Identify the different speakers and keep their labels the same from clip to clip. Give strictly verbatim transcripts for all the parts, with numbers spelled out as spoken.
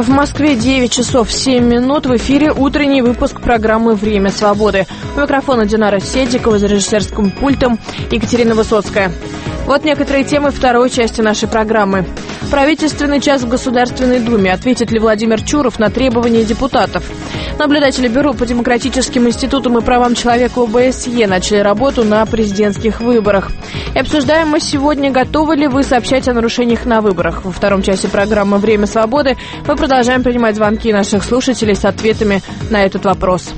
Speaker 1: В Москве девять часов семь минут. В эфире утренний выпуск программы «Время свободы». У микрофона Динара Седикова, за режиссерским пультом Екатерина Высоцкая. Вот некоторые темы второй части нашей программы. Правительственный час в Государственной Думе. Ответит ли Владимир Чуров на требования депутатов? Наблюдатели Бюро по демократическим институтам и правам человека о бэ эс е начали работу на президентских выборах. И обсуждаем мы сегодня, готовы ли вы сообщать о нарушениях на выборах. Во втором часе программы «Время свободы» мы продолжаем принимать звонки наших слушателей с ответами на этот вопрос.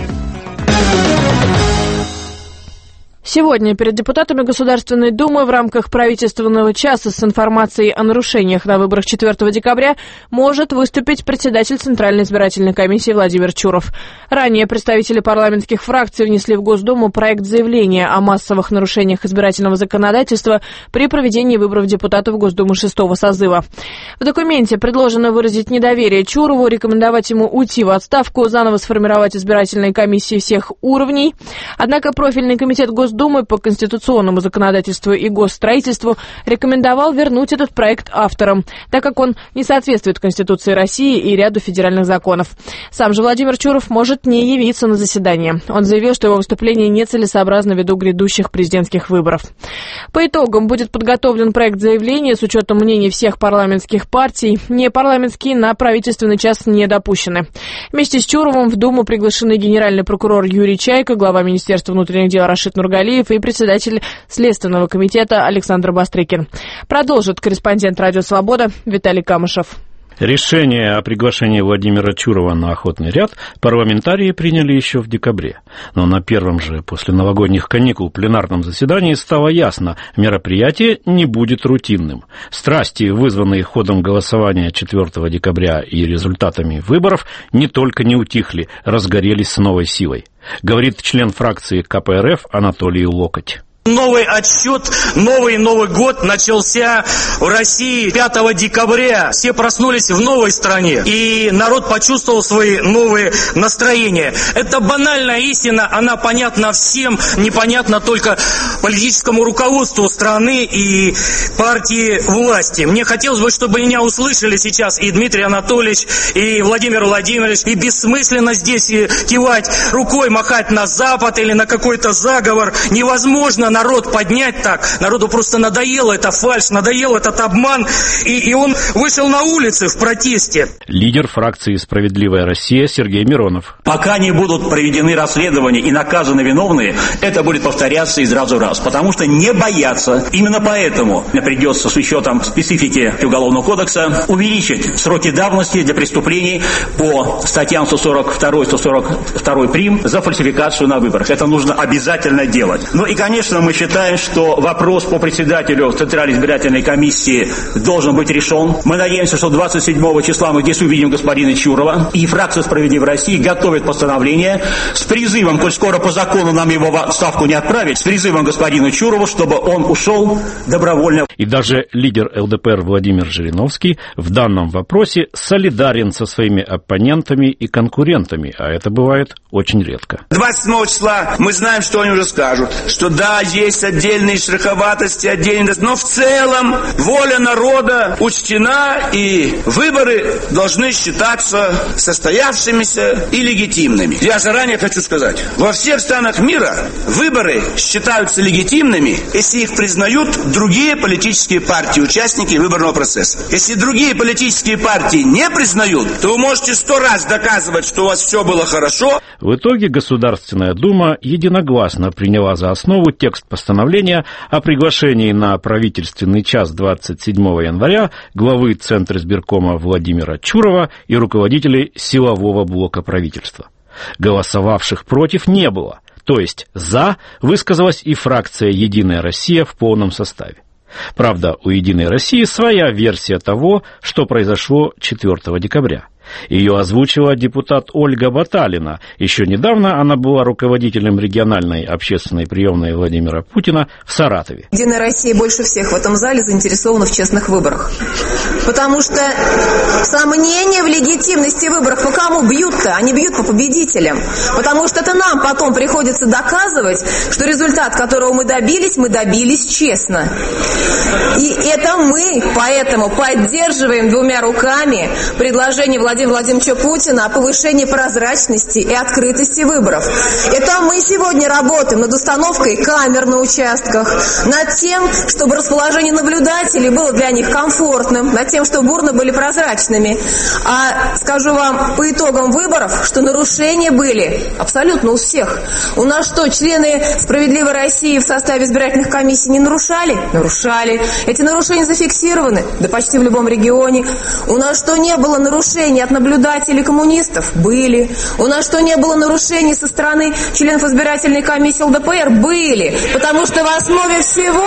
Speaker 1: Сегодня перед депутатами Государственной Думы в рамках правительственного часа с информацией о нарушениях на выборах четвёртого декабря может выступить председатель Центральной избирательной комиссии Владимир Чуров. Ранее представители парламентских фракций внесли в Госдуму проект заявления о массовых нарушениях избирательного законодательства при проведении выборов депутатов Госдумы шестого созыва. В документе предложено выразить недоверие Чурову, рекомендовать ему уйти в отставку, заново сформировать избирательные комиссии всех уровней. Однако профильный комитет Госдумы Думы по конституционному законодательству и госстроительству рекомендовал вернуть этот проект авторам, так как он не соответствует Конституции России и ряду федеральных законов. Сам же Владимир Чуров может не явиться на заседание. Он заявил, что его выступление нецелесообразно ввиду грядущих президентских выборов. По итогам будет подготовлен проект заявления с учетом мнений всех парламентских партий. Непарламентские на правительственный час не допущены. Вместе с Чуровым в Думу приглашены генеральный прокурор Юрий Чайка, глава Министерства внутренних дел Рашид Нургалиев и председатель Следственного комитета Александр Бастрыкин. Продолжит корреспондент «Радио Свобода» Виталий Камышев.
Speaker 2: Решение о приглашении Владимира Чурова на охотный ряд парламентарии приняли еще в декабре. Но на первом же после новогодних каникул пленарном заседании стало ясно, мероприятие не будет рутинным. Страсти, вызванные ходом голосования четвёртого декабря и результатами выборов, не только не утихли, разгорелись с новой силой, говорит член фракции ка пэ эр эф Анатолий Локоть.
Speaker 3: Новый отсчет, новый Новый год начался в России пятого декабря. Все проснулись в новой стране, и народ почувствовал свои новые настроения. Это банальная истина, она понятна всем, непонятна только политическому руководству страны и партии власти. Мне хотелось бы, чтобы меня услышали сейчас и Дмитрий Анатольевич, и Владимир Владимирович, и бессмысленно здесь кивать рукой, махать на Запад или на какой-то заговор. Невозможно народ поднять так. Народу просто надоело эта фальшь, надоел этот обман, и, и он вышел на улицы в протесте.
Speaker 2: Лидер фракции «Справедливая Россия» Сергей Миронов.
Speaker 4: Пока не будут проведены расследования и наказаны виновные, это будет повторяться из раза в раз, потому что не боятся. Именно поэтому придется с учетом специфики Уголовного кодекса увеличить сроки давности для преступлений по статьям сто сорок два, сто сорок два прим за фальсификацию на выборах. Это нужно обязательно делать. Ну и, конечно, мы считаем, что вопрос по председателю Центральной избирательной комиссии должен быть решен. Мы надеемся, что двадцать седьмого числа мы здесь увидим господина Чурова. И фракция «Справедливой России» готовит постановление с призывом, коль скоро по закону нам его в отставку не отправить, с призывом господину Чурову, чтобы он ушел добровольно.
Speaker 2: И даже лидер эл дэ пэ эр Владимир Жириновский в данном вопросе солидарен со своими оппонентами и конкурентами, а это бывает очень редко.
Speaker 5: двадцать седьмого числа мы знаем, что они уже скажут, что да, есть отдельные шероховатости, отдельные, но в целом воля народа учтена, и выборы должны считаться состоявшимися и легитимными. Я заранее хочу сказать, во всех странах мира выборы считаются легитимными, если их признают другие политические партии, участники выборного процесса. Если другие политические партии не признают, то вы можете сто раз доказывать, что у вас все было хорошо.
Speaker 2: В итоге Государственная Дума единогласно приняла за основу текст постановления о приглашении на правительственный час двадцать седьмого января главы Центризбиркома Владимира Чурова и руководителей силового блока правительства. Голосовавших против не было, то есть «за» высказалась и фракция «Единая Россия» в полном составе. Правда, у «Единой России» своя версия того, что произошло четвёртого декабря. Ее озвучила депутат Ольга Баталина. Еще недавно она была руководителем региональной общественной приемной Владимира Путина в Саратове.
Speaker 6: Единая Россия больше всех в этом зале заинтересована в честных выборах. Потому что сомнения в легитимности выборов, по кому бьют-то? Они бьют по победителям. Потому что это нам потом приходится доказывать, что результат, которого мы добились, мы добились честно. И это мы поэтому поддерживаем двумя руками предложение Владимира Владимировича Путина о повышении прозрачности и открытости выборов. Это мы сегодня работаем над установкой камер на участках, над тем, чтобы расположение наблюдателей было для них комфортным, над тем, чтобы урны были прозрачными. А скажу вам по итогам выборов, что нарушения были абсолютно у всех. У нас что, члены «Справедливой России» в составе избирательных комиссий не нарушали? Нарушали. Эти нарушения зафиксированы, да почти в любом регионе. У нас что, не было нарушений от наблюдателей коммунистов? Были. У нас что, не было нарушений со стороны членов избирательной комиссии ЛДПР? Были. Потому что в основе всего,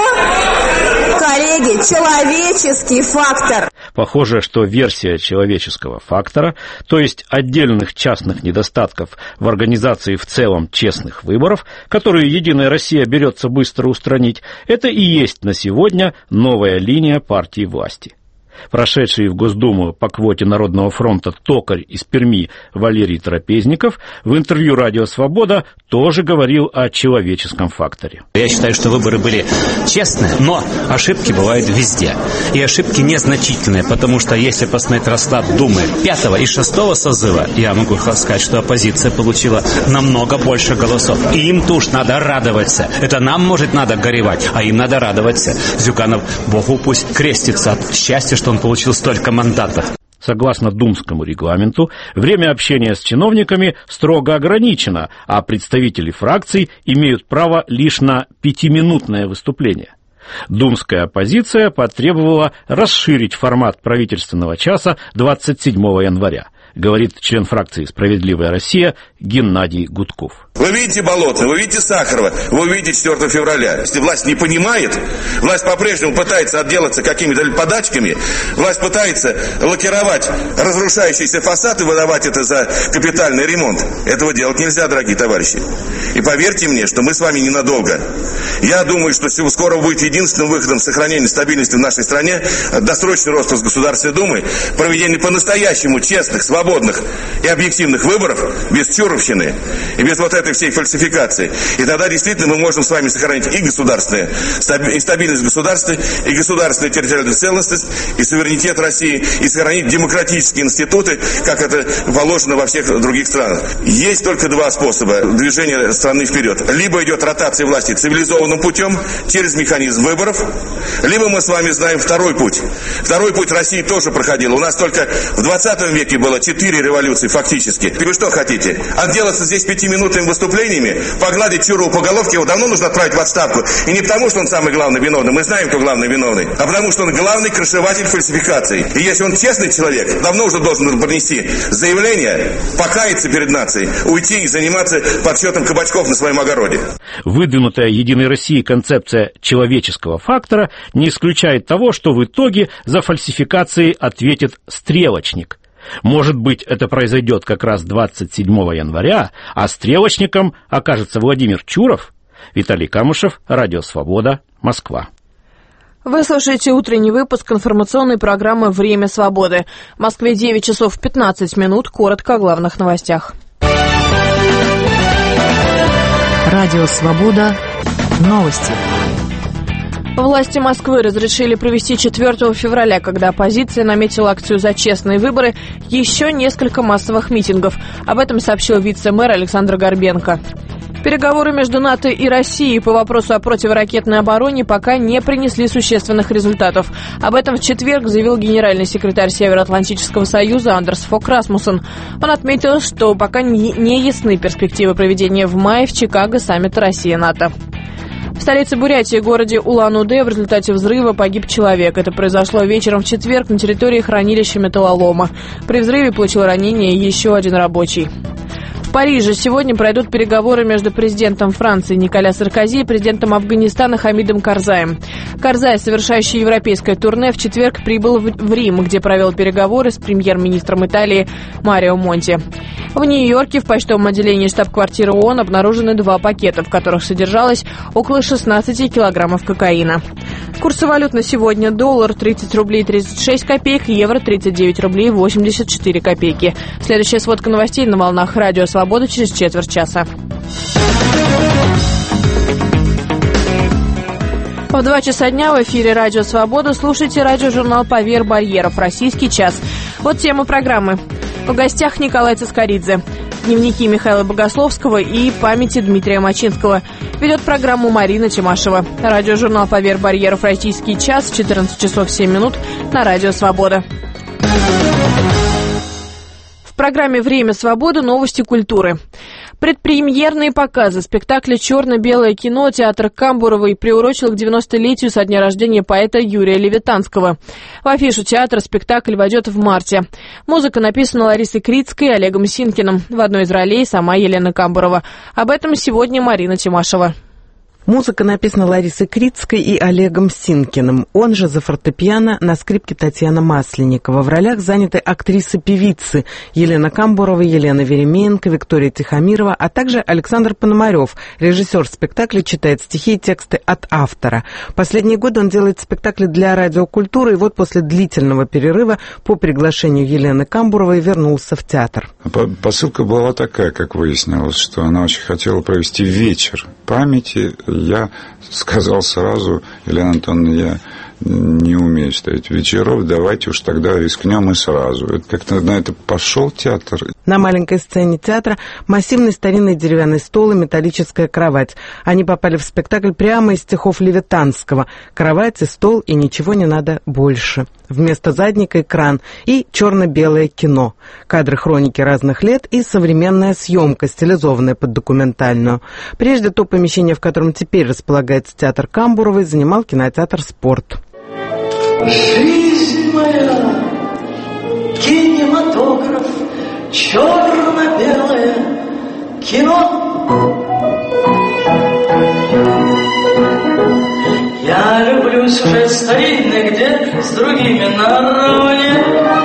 Speaker 6: коллеги, человеческий фактор.
Speaker 2: Похоже, что версия человеческого фактора, то есть отдельных частных недостатков в организации в целом честных выборов, которые «Единая Россия» берется быстро устранить, это и есть на сегодня новая линия партии власти. Прошедший в Госдуму по квоте Народного фронта токарь из Перми Валерий Трапезников в интервью «Радио Свобода» тоже говорил о человеческом факторе.
Speaker 7: Я считаю, что выборы были честные, но ошибки бывают везде. И ошибки незначительные, потому что если посмотреть расклад Думы пятого и шестого созыва, я могу сказать, что оппозиция получила намного больше голосов. И им тоже надо радоваться. Это нам, может, надо горевать, а им надо радоваться. Зюганов, Богу пусть крестится от счастья, что он получил столько мандатов.
Speaker 2: Согласно думскому регламенту, время общения с чиновниками строго ограничено, а представители фракций имеют право лишь на пятиминутное выступление. Думская оппозиция потребовала расширить формат правительственного часа двадцать седьмого января, говорит член фракции «Справедливая Россия» Геннадий Гудков.
Speaker 5: Вы видите Болотного, вы видите Сахарова, вы видите четвёртого февраля. Если власть не понимает, власть по-прежнему пытается отделаться какими-то подачками, власть пытается лакировать разрушающийся фасад и выдавать это за капитальный ремонт. Этого делать нельзя, дорогие товарищи. И поверьте мне, что мы с вами ненадолго. Я думаю, что скоро будет единственным выходом сохранения стабильности в нашей стране досрочный распуск Государственной Думы, проведение по-настоящему честных, свободных и объективных выборов без чуровщины и без вот этой всей фальсификации. И тогда действительно мы можем с вами сохранить и государственную, и стабильность государства, и государственную территориальную целостность, и суверенитет России, и сохранить демократические институты, как это положено во всех других странах. Есть только два способа движения страны вперед. Либо идет ротация власти цивилизованным путем, через механизм выборов, либо мы с вами знаем второй путь. Второй путь России тоже проходил. У нас только в двадцатом веке было четыре революции фактически. И вы что хотите? Отделаться здесь пятиминутными выступлениями, погладить Чурову по головке, его давно нужно отправить в отставку. И не потому, что он самый главный виновный, мы знаем, кто главный виновный, а потому, что он главный крышеватель фальсификаций. И если он честный человек, давно уже должен принести заявление, покаяться перед нацией, уйти и заниматься подсчетом кабачков на своем огороде.
Speaker 2: Выдвинутая «Единой Россией» концепция человеческого фактора не исключает того, что в итоге за фальсификации ответит стрелочник. Может быть, это произойдет как раз двадцать седьмого января, а стрелочником окажется Владимир Чуров. Виталий Камышев, Радио Свобода, Москва.
Speaker 1: Вы слушаете утренний выпуск информационной программы «Время свободы». В Москве девять часов пятнадцать минут. Коротко о главных новостях.
Speaker 8: Радио Свобода. Новости.
Speaker 1: Власти Москвы разрешили провести четвёртого февраля, когда оппозиция наметила акцию за честные выборы, еще несколько массовых митингов. Об этом сообщил вице-мэр Александр Горбенко. Переговоры между НАТО и Россией по вопросу о противоракетной обороне пока не принесли существенных результатов. Об этом в четверг заявил генеральный секретарь Североатлантического союза Андерс Фок Расмуссен. Он отметил, что пока не ясны перспективы проведения в мае в Чикаго саммита Россия-НАТО. В столице Бурятии, городе Улан-Удэ, в результате взрыва погиб человек. Это произошло вечером в четверг на территории хранилища металлолома. При взрыве получил ранение еще один рабочий. В Париже сегодня пройдут переговоры между президентом Франции Николя Саркози и президентом Афганистана Хамидом Карзаем. Карзай, совершающий европейское турне, в четверг прибыл в Рим, где провел переговоры с премьер-министром Италии Марио Монти. В Нью-Йорке в почтовом отделении штаб-квартиры ООН обнаружены два пакета, в которых содержалось около шестнадцати килограммов кокаина. Курсы валют на сегодня: доллар тридцать рублей тридцать шесть копеек, евро тридцать девять рублей восемьдесят четыре копейки. Следующая сводка новостей на волнах Радио Свобода через четверть часа. В два часа дня в эфире Радио Свобода слушайте радиожурнал «Поверь барьеров. Российский час». Вот тема программы. В гостях Николай Цискоридзе. Дневники Михаила Богословского и памяти Дмитрия Мачинского. Ведет программу Марина Тимашева. Радиожурнал «Поверь барьеров. Российский час» в четырнадцать часов семь минут на Радио Свобода. В программе «Время свободы» новости культуры. Предпремьерные показы спектакля «Черно-белое кино» театр Камбуровой приурочил к девяностолетию со дня рождения поэта Юрия Левитанского. В афишу театра спектакль войдет в марте. Музыка написана Ларисой Крицкой и Олегом Синкиным. В одной из ролей сама Елена Камбурова. Об этом сегодня Марина Тимашева.
Speaker 9: Музыка написана Ларисой Крицкой и Олегом Синкиным. Он же за фортепиано на скрипке Татьяна Масленникова. В ролях заняты актрисы-певицы Елена Камбурова, Елена Веремеенко, Виктория Тихомирова, а также Александр Пономарев. Режиссер спектакля читает стихи и тексты от автора. Последние годы он делает спектакли для радиокультуры, и вот после длительного перерыва по приглашению Елены Камбуровой вернулся в театр.
Speaker 10: Посылка была такая, как выяснилось, что она очень хотела провести вечер памяти. Я сказал сразу: Елена Антоновна, я не умею ставить вечеров, давайте уж тогда рискнем и сразу. Это как-то на это пошел театр.
Speaker 9: На маленькой сцене театра массивный старинный деревянный стол и металлическая кровать. Они попали в спектакль прямо из стихов Левитанского. Кровать и стол, и ничего не надо больше. Вместо задника экран и черно-белое кино. Кадры хроники разных лет и современная съемка, стилизованная под документальную. Прежде то помещение, в котором теперь располагается театр Камбуровой, занимал кинотеатр «Спорт».
Speaker 11: Жизнь моя, кинематограф, черно-белое кино. Я люблю сюжет старинный, где с другими наравне.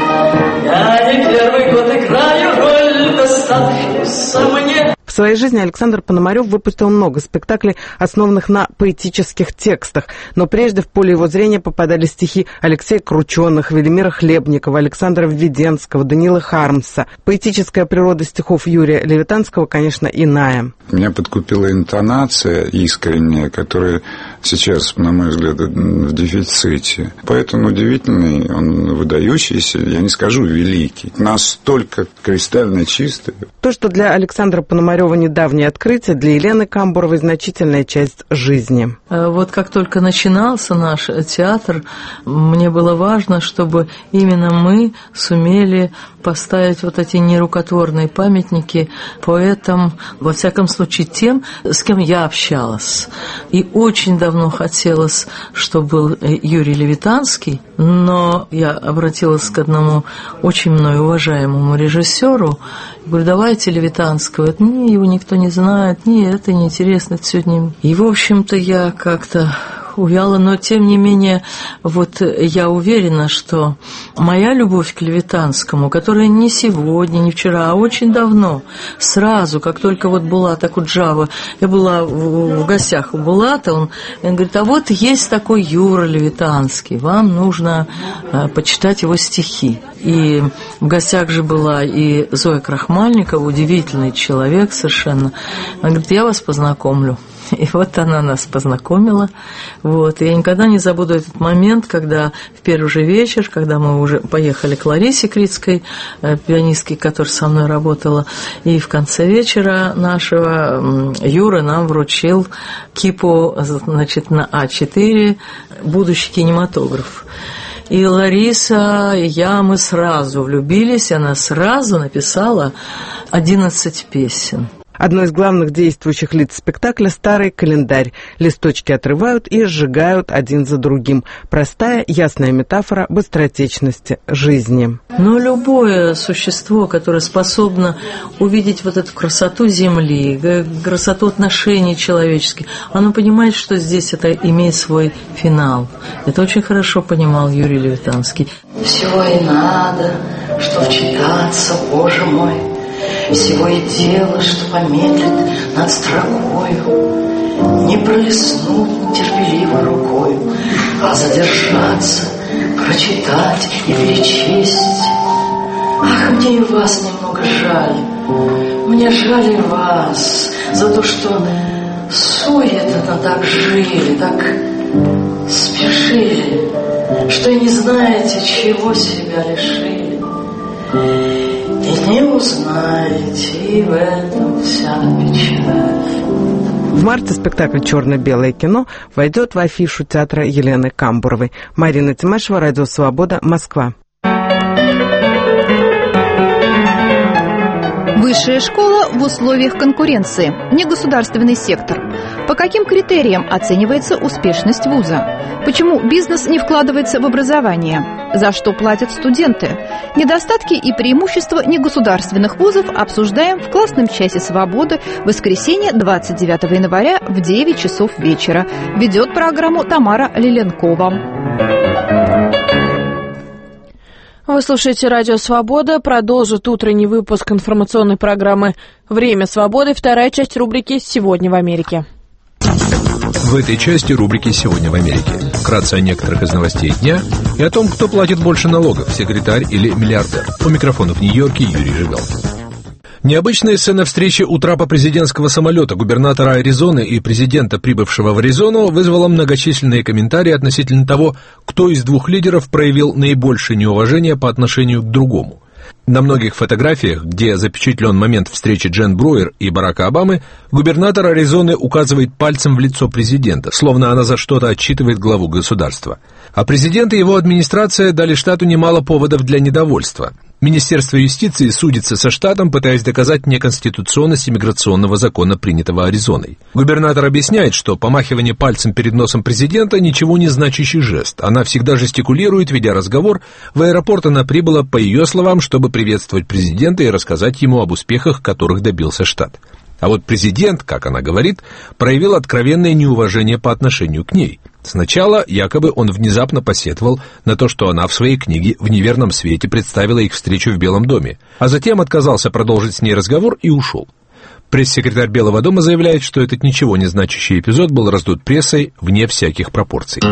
Speaker 11: Я не первый год играю роль, доставшуюся мне.
Speaker 9: В своей жизни Александр Пономарев выпустил много спектаклей, основанных на поэтических текстах, но прежде в поле его зрения попадали стихи Алексея Крученых, Велимира Хлебникова, Александра Введенского, Даниила Хармса. Поэтическая природа стихов Юрия Левитанского, конечно, иная.
Speaker 10: Меня подкупила интонация искренняя, которая сейчас, на мой взгляд, в дефиците. Поэтому удивительный, он выдающийся, я не скажу великий, настолько кристально чистый.
Speaker 9: То, что для Александра Пономарева недавнее открытие, для Елены Камбуровой значительная часть жизни.
Speaker 12: Вот как только начинался наш театр, мне было важно, чтобы именно мы сумели поставить вот эти нерукотворные памятники поэтам, во всяком случае тем, с кем я общалась. И очень давно хотелось, чтобы был Юрий Левитанский, но я обратилась к одному очень мною уважаемому режиссеру, говорю: давайте Левитанского. Это, не, его никто не знает, не, это неинтересно, это сегодня. И, в общем-то, я как-то увяла, но, тем не менее, вот я уверена, что моя любовь к Левитанскому, которая не сегодня, не вчера, а очень давно, сразу, как только вот Булат Акуджава, я была в, в гостях у Булата, он, он говорит: а вот есть такой Юра Левитанский, вам нужно а, почитать его стихи. И в гостях же была и Зоя Крахмальникова, удивительный человек совершенно. Она говорит: я вас познакомлю. И вот она нас познакомила. Вот. И я никогда не забуду этот момент, когда в первый же вечер, когда мы уже поехали к Ларисе Крицкой, пианистке, которая со мной работала, и в конце вечера нашего Юра нам вручил кипу, значит, на а четыре «Будущий кинематограф». И Лариса, и я, мы сразу влюбились, и она сразу написала одиннадцать песен.
Speaker 9: Одно из главных действующих лиц спектакля – старый календарь. Листочки отрывают и сжигают один за другим. Простая, ясная метафора быстротечности жизни.
Speaker 12: Но любое существо, которое способно увидеть вот эту красоту Земли, красоту отношений человеческих, оно понимает, что здесь это имеет свой финал. Это очень хорошо понимал Юрий Левитанский.
Speaker 11: Всего и надо, что вчитаться, Боже мой, всего и дело, что помедлить над строкою, не пролистнуть терпеливо рукою, а задержаться, прочитать и перечесть. Ах, мне и вас немного жаль, мне жаль и вас за то, что суетно так жили, так спешили, что и не знаете, чего себя лишили. И не узнаете, и в этом вся печаль.
Speaker 9: В марте спектакль «Черно-белое кино» войдет в афишу театра Елены Камбуровой. Марина Тимашева, Радио Свобода, Москва.
Speaker 13: Высшая школа в условиях конкуренции. Негосударственный сектор. По каким критериям оценивается успешность вуза? Почему бизнес не вкладывается в образование? За что платят студенты? Недостатки и преимущества негосударственных вузов обсуждаем в классном часе «Свободы» в воскресенье двадцать девятого января в девять часов вечера. Ведет программу Тамара Лиленкова.
Speaker 1: Вы слушаете «Радио Свобода». Продолжит утренний выпуск информационной программы «Время свободы». Вторая часть рубрики «Сегодня в Америке».
Speaker 14: В этой части рубрики «Сегодня в Америке». Вкратце о некоторых из новостей дня и о том, кто платит больше налогов, секретарь или миллиардер. У микрофона в Нью-Йорке Юрий Жигалкин. Необычная сцена встречи у трапа президентского самолета губернатора Аризоны и президента, прибывшего в Аризону, вызвала многочисленные комментарии относительно того, кто из двух лидеров проявил наибольшее неуважение по отношению к другому. На многих фотографиях, где запечатлен момент встречи Джен Бруер и Барака Обамы, губернатор Аризоны указывает пальцем в лицо президента, словно она за что-то отчитывает главу государства. А президент и его администрация дали штату немало поводов для недовольства. Министерство юстиции судится со штатом, пытаясь доказать неконституционность иммиграционного закона, принятого Аризоной. Губернатор объясняет, что помахивание пальцем перед носом президента ничего не значащий жест. Она всегда жестикулирует, ведя разговор. В аэропорт она прибыла, по ее словам, чтобы приветствовать президента и рассказать ему об успехах, которых добился штат. А вот президент, как она говорит, проявил откровенное неуважение по отношению к ней. Сначала якобы он внезапно посетовал на то, что она в своей книге «В неверном свете» представила их встречу в Белом доме, а затем отказался продолжить с ней разговор и ушел. Пресс-секретарь Белого дома заявляет, что этот ничего не значащий эпизод был раздут прессой вне всяких пропорций.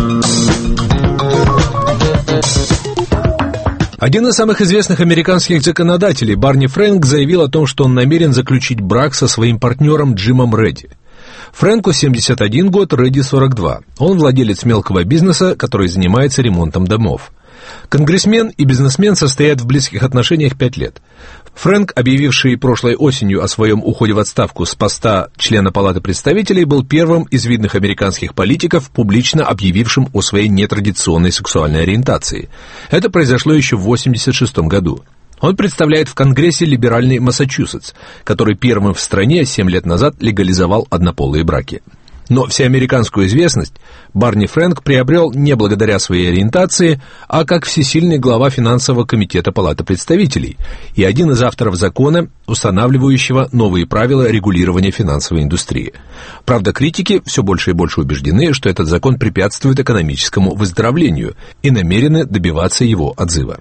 Speaker 14: Один из самых известных американских законодателей, Барни Фрэнк, заявил о том, что он намерен заключить брак со своим партнером Джимом Редди. Фрэнку семьдесят один год, Редди сорок два. Он владелец мелкого бизнеса, который занимается ремонтом домов. Конгрессмен и бизнесмен состоят в близких отношениях пять лет. Фрэнк, объявивший прошлой осенью о своем уходе в отставку с поста члена Палаты представителей, был первым из видных американских политиков, публично объявившим о своей нетрадиционной сексуальной ориентации. Это произошло еще в восемьдесят шестом году. Он представляет в Конгрессе либеральный Массачусетс, который первым в стране семь лет назад легализовал однополые браки. Но всеамериканскую известность Барни Фрэнк приобрел не благодаря своей ориентации, а как всесильный глава финансового комитета Палаты представителей и один из авторов закона, устанавливающего новые правила регулирования финансовой индустрии. Правда, критики все больше и больше убеждены, что этот закон препятствует экономическому выздоровлению и намерены добиваться его отзыва.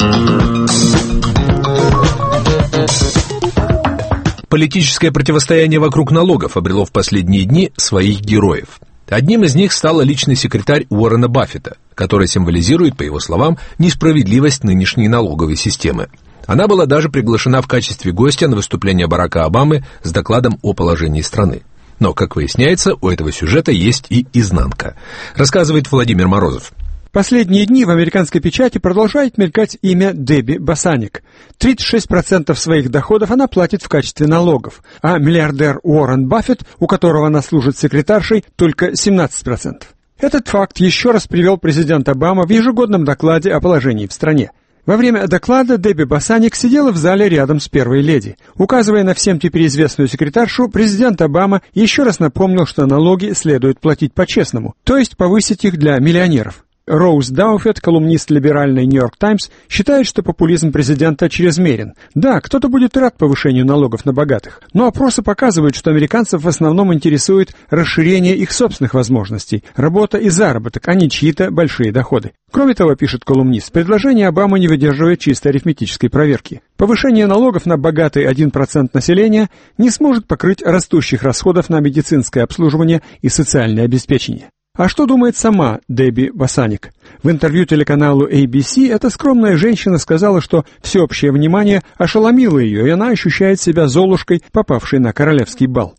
Speaker 14: Политическое противостояние вокруг налогов обрело в последние дни своих героев. Одним из них стала личный секретарь Уоррена Баффета, который символизирует, по его словам, несправедливость нынешней налоговой системы. Она была даже приглашена в качестве гостя на выступление Барака Обамы с докладом о положении страны. Но, как выясняется, у этого сюжета есть и изнанка, рассказывает Владимир Морозов.
Speaker 15: Последние дни в американской печати продолжает мелькать имя Дебби Басаник. тридцать шесть процентов своих доходов она платит в качестве налогов, а миллиардер Уоррен Баффет, у которого она служит секретаршей, только семнадцать процентов. Этот факт еще раз привел президент Обама в ежегодном докладе о положении в стране. Во время доклада Дебби Басаник сидела в зале рядом с первой леди. Указывая на всем теперь известную секретаршу, президент Обама еще раз напомнил, что налоги следует платить по-честному, то есть повысить их для миллионеров. Роуз Дауфет, колумнист либеральной «Нью-Йорк Таймс», считает, что популизм президента чрезмерен. Да, кто-то будет рад повышению налогов на богатых, но опросы показывают, что американцев в основном интересует расширение их собственных возможностей, работа и заработок, а не чьи-то большие доходы. Кроме того, пишет колумнист, предложение Обамы не выдерживает чисто арифметической проверки. Повышение налогов на богатый один процент населения не сможет покрыть растущих расходов на медицинское обслуживание и социальное обеспечение. А что думает сама Дебби Басаник? В интервью телеканалу эй би си эта скромная женщина сказала, что всеобщее внимание ошеломило ее, и она ощущает себя золушкой, попавшей на королевский бал.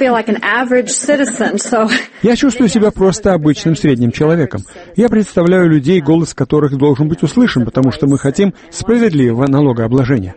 Speaker 15: Я чувствую себя просто обычным средним человеком. Я представляю людей, голос которых должен быть услышан, потому что мы хотим справедливого налогообложения.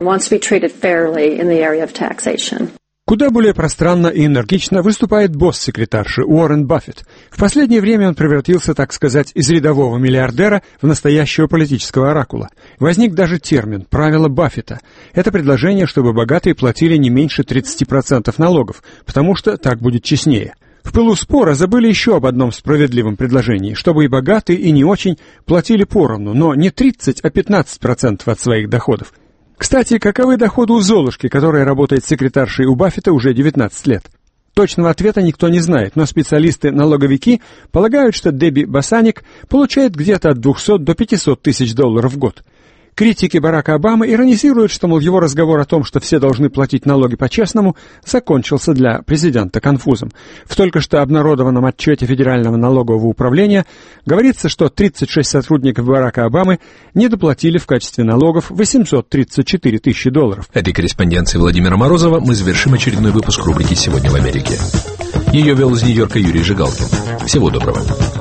Speaker 15: Куда более пространно и энергично выступает босс секретарши Уоррен Баффет. В последнее время он превратился, так сказать, из рядового миллиардера в настоящего политического оракула. Возник даже термин «правило Баффета». Это предложение, чтобы богатые платили не меньше тридцати процентов налогов, потому что так будет честнее. В пылу спора забыли еще об одном справедливом предложении, чтобы и богатые, и не очень платили поровну, но не тридцать, а пятнадцать процентов от своих доходов. Кстати, каковы доходы у Золушки, которая работает секретаршей у Баффета уже девятнадцать лет? Точного ответа никто не знает, но специалисты-налоговики полагают, что Дебби Басаник получает где-то от двухсот до пятисот тысяч долларов в год. Критики Барака Обамы иронизируют, что, мол, его разговор о том, что все должны платить налоги по-честному, закончился для президента конфузом. В только что обнародованном отчете Федерального налогового управления говорится, что тридцать шесть сотрудников Барака Обамы недоплатили в качестве налогов восемьсот тридцать четыре тысячи долларов.
Speaker 14: Этой корреспонденцией Владимира Морозова мы завершим очередной выпуск рубрики «Сегодня в Америке». Ее вел из Нью-Йорка Юрий Жигалкин. Всего доброго.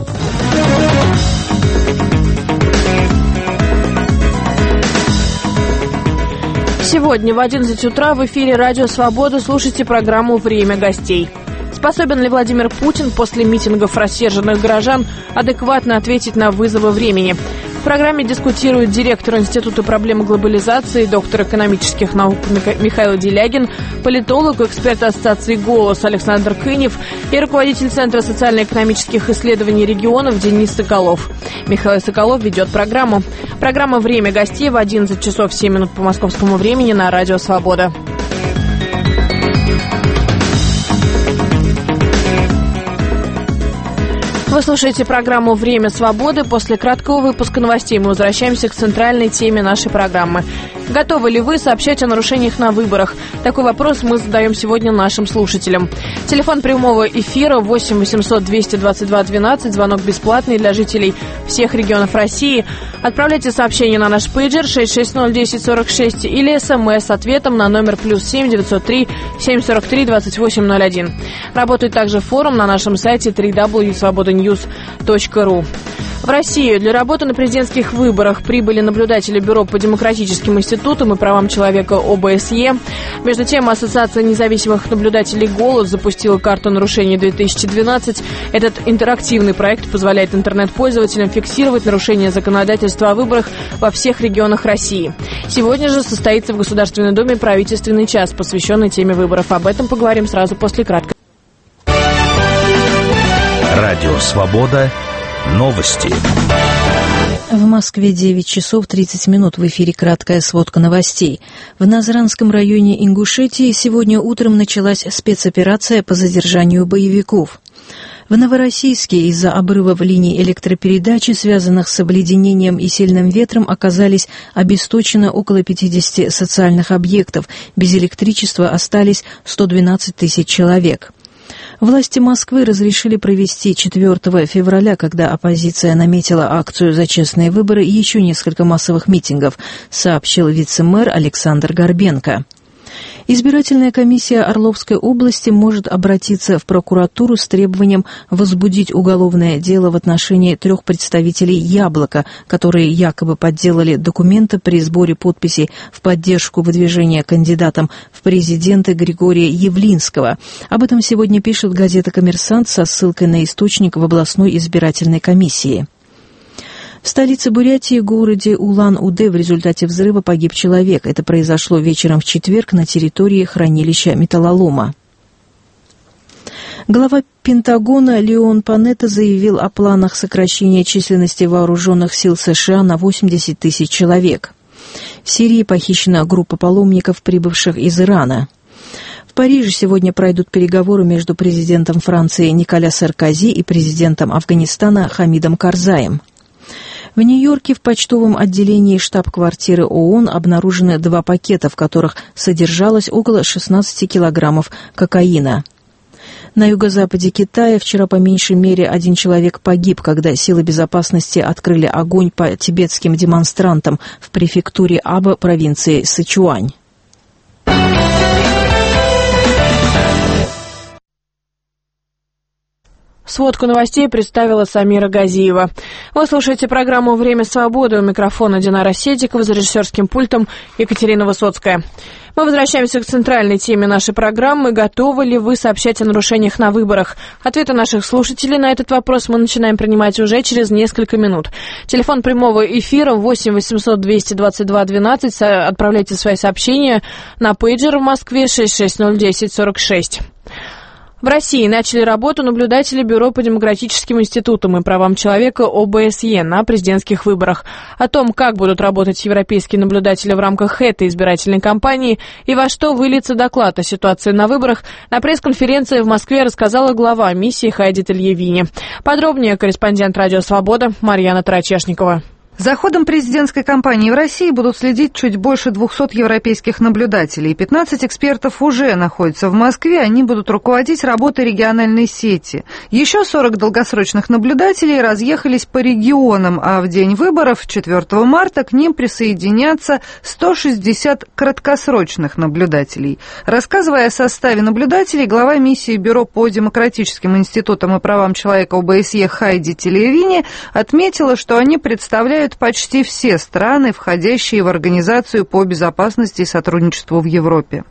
Speaker 1: Сегодня в одиннадцать утра в эфире «Радио Свобода» слушайте программу «Время гостей». Способен ли Владимир Путин после митингов рассерженных горожан адекватно ответить на вызовы времени? В программе дискутируют директор Института проблем глобализации, доктор экономических наук Михаил Делягин, политолог, эксперт Ассоциации «Голос» Александр Кынев и руководитель Центра социально-экономических исследований регионов Денис Соколов. Михаил Соколов ведет программу. Программа «Время гостей» в одиннадцать часов семь минут по московскому времени на Радио Свобода. Вы слушаете программу «Время свободы». После краткого выпуска новостей мы возвращаемся к центральной теме нашей программы. Готовы ли вы сообщать о нарушениях на выборах? Такой вопрос мы задаем сегодня нашим слушателям. Телефон прямого эфира восемь восемьсот двести двадцать два двенадцать. Звонок бесплатный для жителей всех регионов России. Отправляйте сообщение на наш пейджер шесть шесть ноль десять сорок шесть или смс с ответом на номер плюс семь девятьсот три семь сорок три двадцать восемь ноль один. Работает также форум на нашем сайте дабл ю дабл ю дабл ю точка свобода ньюс точка ру. В Россию для работы на президентских выборах прибыли наблюдатели Бюро по демократическим институтам и правам человека о бэ эс е. Между тем, Ассоциация независимых наблюдателей «Голос» запустила карту нарушений две тысячи двенадцать. Этот интерактивный проект позволяет интернет-пользователям фиксировать нарушения законодательства о выборах во всех регионах России. Сегодня же состоится в Государственной Думе правительственный час, посвященный теме выборов. Об этом поговорим сразу после краткой.
Speaker 16: Радио «Свобода». Новости.
Speaker 17: В Москве девять часов тридцать минут. В эфире краткая сводка новостей. В Назранском районе Ингушетии сегодня утром началась спецоперация по задержанию боевиков. В Новороссийске из-за обрывов линий электропередачи, связанных с обледенением и сильным ветром, оказались обесточены около пятидесяти социальных объектов. Без электричества остались сто двенадцать тысяч человек. Власти Москвы разрешили провести четвёртого февраля, когда оппозиция наметила акцию за честные выборы, и еще несколько массовых митингов, сообщил вице-мэр Александр Горбенко. Избирательная комиссия Орловской области может обратиться в прокуратуру с требованием возбудить уголовное дело в отношении трех представителей «Яблока», которые якобы подделали документы при сборе подписей в поддержку выдвижения кандидатом в президенты Григория Явлинского. Об этом сегодня пишет газета «Коммерсант» со ссылкой на источник в областной избирательной комиссии. В столице Бурятии, городе Улан-Удэ, в результате взрыва погиб человек. Это произошло вечером в четверг на территории хранилища металлолома. Глава Пентагона Леон Панетта заявил о планах сокращения численности вооруженных сил США на восемьдесят тысяч человек. В Сирии похищена группа паломников, прибывших из Ирана. В Париже сегодня пройдут переговоры между президентом Франции Николя Саркози и президентом Афганистана Хамидом Карзаем. В Нью-Йорке в почтовом отделении штаб-квартиры ООН обнаружены два пакета, в которых содержалось около шестнадцати килограммов кокаина. На юго-западе Китая вчера по меньшей мере один человек погиб, когда силы безопасности открыли огонь по тибетским демонстрантам в префектуре Аба провинции Сычуань.
Speaker 1: Сводку новостей представила Самира Газиева. Вы слушаете программу «Время свободы». У микрофона Динара Седикова, за режиссерским пультом Екатерина Высоцкая. Мы возвращаемся к центральной теме нашей программы. Готовы ли вы сообщать о нарушениях на выборах? Ответы наших слушателей на этот вопрос мы начинаем принимать уже через несколько минут. Телефон прямого эфира восемь восемьсот двести двадцать два двенадцать. Отправляйте свои сообщения на пейджер в Москве шесть шесть ноль десять сорок шесть. В России начали работу наблюдатели Бюро по демократическим институтам и правам человека О Бэ Эс Е на президентских выборах. О том, как будут работать европейские наблюдатели в рамках этой избирательной кампании и во что выльется доклад о ситуации на выборах, на пресс-конференции в Москве рассказала глава миссии Хайди Тельявини. Подробнее корреспондент «Радио Свобода» Марьяна Тарачешникова.
Speaker 18: За ходом президентской кампании в России будут следить чуть больше двухсот европейских наблюдателей. пятнадцать экспертов уже находятся в Москве, они будут руководить работой региональной сети. Еще сорок долгосрочных наблюдателей разъехались по регионам, а в день выборов, четвёртого марта, к ним присоединятся сто шестьдесят краткосрочных наблюдателей. Рассказывая о составе наблюдателей, глава миссии Бюро по демократическим институтам и правам человека О Бэ Эс Е Хайди Тельявини отметила, что они представляют почти все страны, входящие в Организацию по безопасности и сотрудничеству в Европе.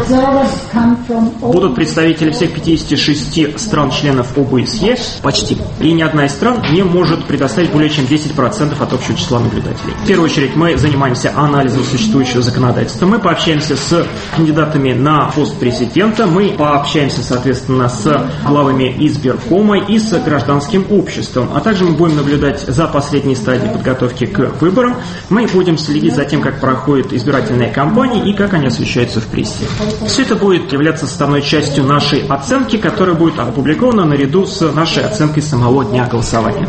Speaker 19: Будут представители всех пятидесяти шести стран-членов О Бэ Эс Е, почти. И ни одна из стран не может предоставить более чем десять процентов от общего числа наблюдателей. В первую очередь мы занимаемся анализом существующего законодательства. Мы пообщаемся с кандидатами на пост президента, мы пообщаемся, соответственно, с главами избиркома и с гражданским обществом. А также мы будем наблюдать за последней стадией подготовки к выборам. Мы будем следить за тем, как проходит избирательная кампания и как они освещаются в прессе. Все это будет являться составной частью нашей оценки, которая будет опубликована наряду с нашей оценкой самого дня голосования.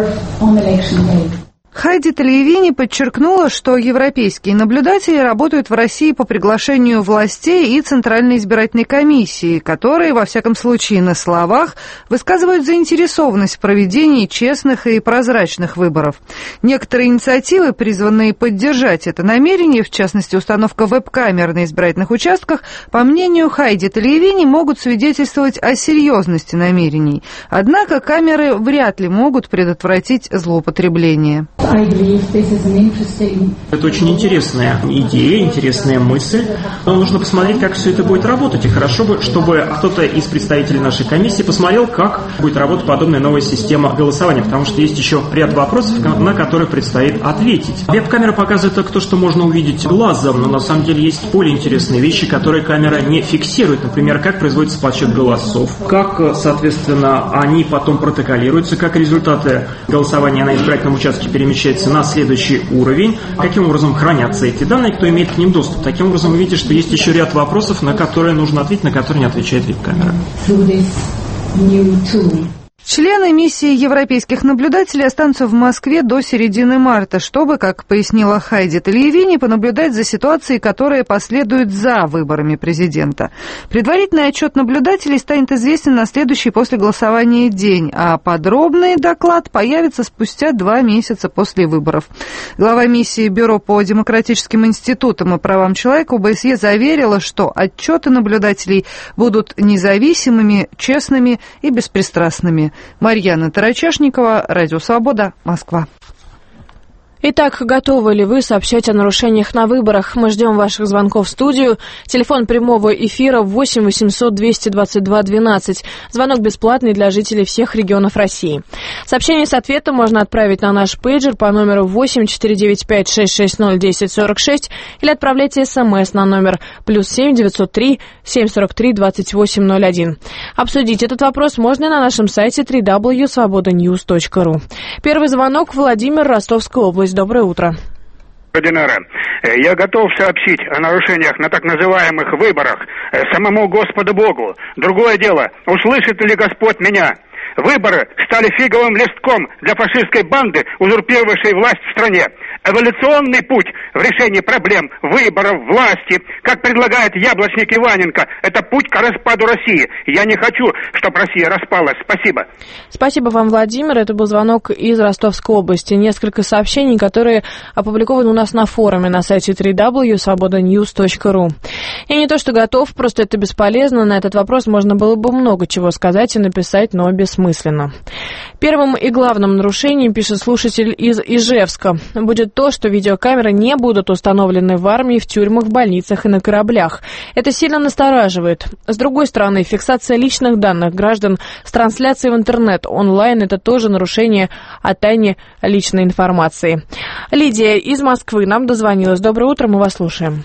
Speaker 18: Хайди Тельявини подчеркнула, что европейские наблюдатели работают в России по приглашению властей и Центральной избирательной комиссии, которые, во всяком случае на словах, высказывают заинтересованность в проведении честных и прозрачных выборов. Некоторые инициативы, призванные поддержать это намерение, в частности установка веб-камер на избирательных участках, по мнению Хайди Тельявини, могут свидетельствовать о серьезности намерений. Однако камеры вряд ли могут предотвратить злоупотребление.
Speaker 19: Это очень интересная идея, интересная мысль. Но нужно посмотреть, как все это будет работать. И хорошо бы, чтобы кто-то из представителей нашей комиссии посмотрел, как будет работать подобная новая система голосования. Потому что есть еще ряд вопросов, на которые предстоит ответить. Веб-камера показывает только то, что можно увидеть глазом. Но на самом деле есть более интересные вещи, которые камера не фиксирует. Например, как производится подсчет голосов, как, соответственно, они потом протоколируются, как результаты голосования на избирательном участке перемещаются на следующий уровень, каким образом хранятся эти данные, кто имеет к ним доступ. Таким образом, вы видите, что есть еще ряд вопросов, на которые нужно ответить, на которые не отвечает веб-камера.
Speaker 18: Члены миссии европейских наблюдателей останутся в Москве до середины марта, чтобы, как пояснила Хайди Тельявини, понаблюдать за ситуацией, которая последует за выборами президента. Предварительный отчет наблюдателей станет известен на следующий после голосования день, а подробный доклад появится спустя два месяца после выборов. Глава миссии Бюро по демократическим институтам и правам человека О Бэ Эс Е заверила, что отчеты наблюдателей будут независимыми, честными и беспристрастными. Марьяна Тарачешникова, Радио Свобода, Москва.
Speaker 1: Итак, готовы ли вы сообщать о нарушениях на выборах? Мы ждем ваших звонков в студию. Телефон прямого эфира восемь восемьсот двести двадцать два двенадцать. Звонок бесплатный для жителей всех регионов России. Сообщение с ответом можно отправить на наш пейджер по номеру восемь четыре девять пять шесть шесть ноль десять сорок шесть или отправляйте смс на номер плюс семь девятьсот три семь сорок три двадцать восемь ноль один. Обсудить этот вопрос можно на нашем сайте дабл ю дабл ю дабл ю точка свобода ньюс точка ру. Первый звонок. Владимир, Ростовская область. Доброе утро.
Speaker 20: Динара, я готов сообщить о нарушениях на так называемых выборах самому Господу Богу. Другое дело, услышит ли Господь меня? Выборы стали фиговым листком для фашистской банды, узурпировавшей власть в стране. Эволюционный путь в решении проблем выборов, власти, как предлагает Яблочник Иваненко, это путь к распаду России. Я не хочу, чтобы Россия распалась. Спасибо.
Speaker 1: Спасибо вам, Владимир. Это был звонок из Ростовской области. Несколько сообщений, которые опубликованы у нас на форуме на сайте дабл ю дабл ю дабл ю точка свобода ньюс точка ру. Я не то что готов, просто это бесполезно. На этот вопрос можно было бы много чего сказать и написать, но бессмысленно. Первым и главным нарушением, пишет слушатель из Ижевска, будет то, что видеокамеры не будут установлены в армии, в тюрьмах, в больницах и на кораблях. Это сильно настораживает. С другой стороны, фиксация личных данных граждан с трансляцией в интернет онлайн – это тоже нарушение о тайне личной информации. Лидия из Москвы нам дозвонилась. Доброе утро, мы вас слушаем.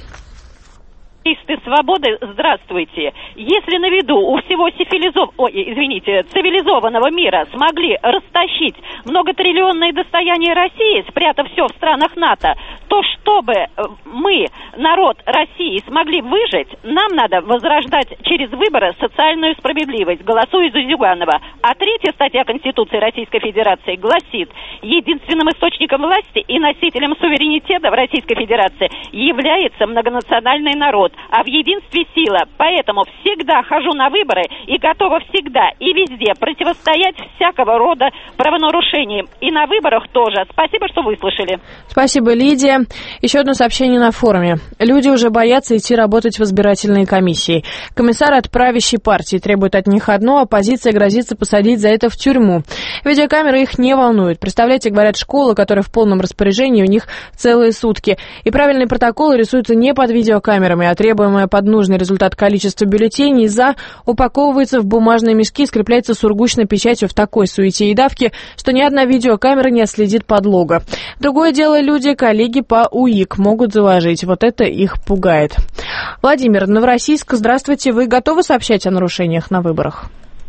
Speaker 21: Активисты свободы, здравствуйте. Если на виду у всего сифилизов... Ой, извините, цивилизованного мира смогли растащить многотриллионные достояния России, спрятав все в странах НАТО, то чтобы мы, народ России, смогли выжить, нам надо возрождать через выборы социальную справедливость, голосуя за Зюганова. А третья статья Конституции Российской Федерации гласит: единственным источником власти и носителем суверенитета в Российской Федерации является многонациональный народ. А в единстве сила. Поэтому всегда хожу на выборы и готова всегда и везде противостоять всякого рода правонарушениям. И на выборах тоже. Спасибо, что выслушали.
Speaker 1: Спасибо, Лидия. Еще одно сообщение на форуме. Люди уже боятся идти работать в избирательные комиссии. Комиссары от правящей партии требуют от них одно, оппозиция грозится посадить за это в тюрьму. Видеокамеры их не волнуют. Представляете, говорят, школа, которая в полном распоряжении, у них целые сутки. И правильные протоколы рисуются не под видеокамерами, а требуемое под нужный результат количество бюллетеней «за» упаковывается в бумажные мешки и скрепляется сургучной печатью в такой суете и давке, что ни одна видеокамера не отследит подлога. Другое дело, люди, коллеги по УИК могут заложить. Вот это их пугает. Владимир, Новороссийск, здравствуйте. Вы готовы сообщать о нарушениях на выборах?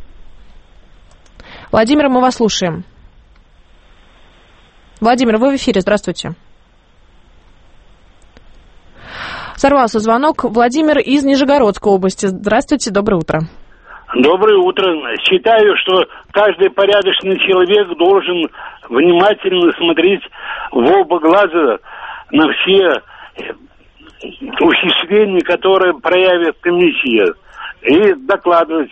Speaker 1: Владимир, мы вас слушаем. Владимир, вы в эфире, здравствуйте. Сорвался звонок. Владимир из Нижегородской области. Здравствуйте, доброе утро.
Speaker 22: Доброе утро. Считаю, что каждый порядочный человек должен внимательно смотреть в оба глаза на все ухищрения, которые проявит комиссия, и докладывать,